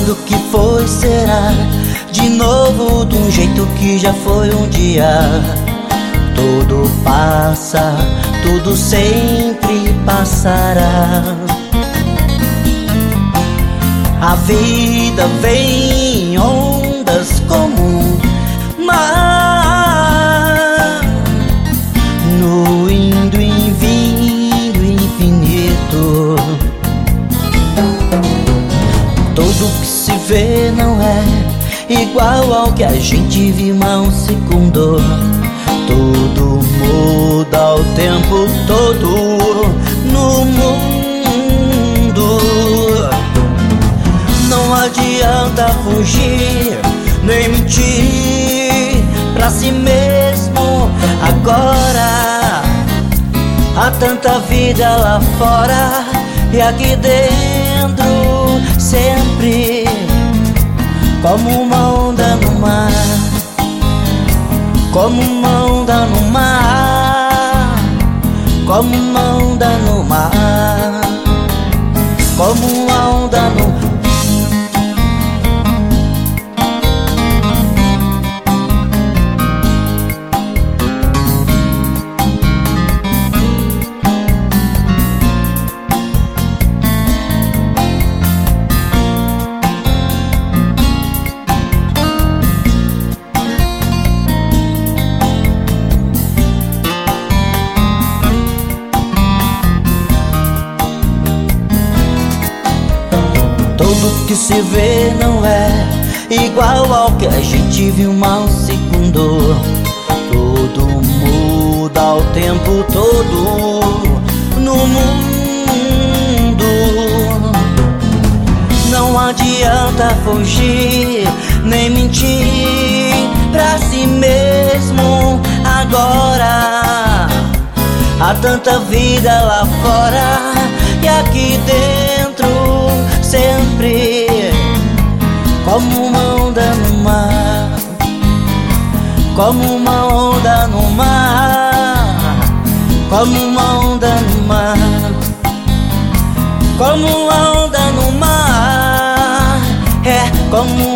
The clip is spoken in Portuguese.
quando que foi, será? De novo, de um jeito que já foi um dia. Tudo passa, tudo sempre passará. A vida vem em ondas como um mar, no indo e vindo infinito. Tudo que se vê não é igual ao que a gente viu há um segundo. Tudo muda o tempo todo no mundo. Não adianta fugir, nem mentir pra si mesmo agora. Há tanta vida lá fora e aqui dentro sempre como uma onda no mar, como uma onda no mar, como uma onda no mar, como uma onda no mar. Tudo que se vê não é igual ao que a gente viu há um segundo. Tudo muda o tempo todo no mundo. Não adianta fugir, nem mentir pra si mesmo agora. Há tanta vida lá fora e aqui dentro sempre como uma onda no mar, como uma onda no mar, como uma onda no mar, como uma onda no mar, é como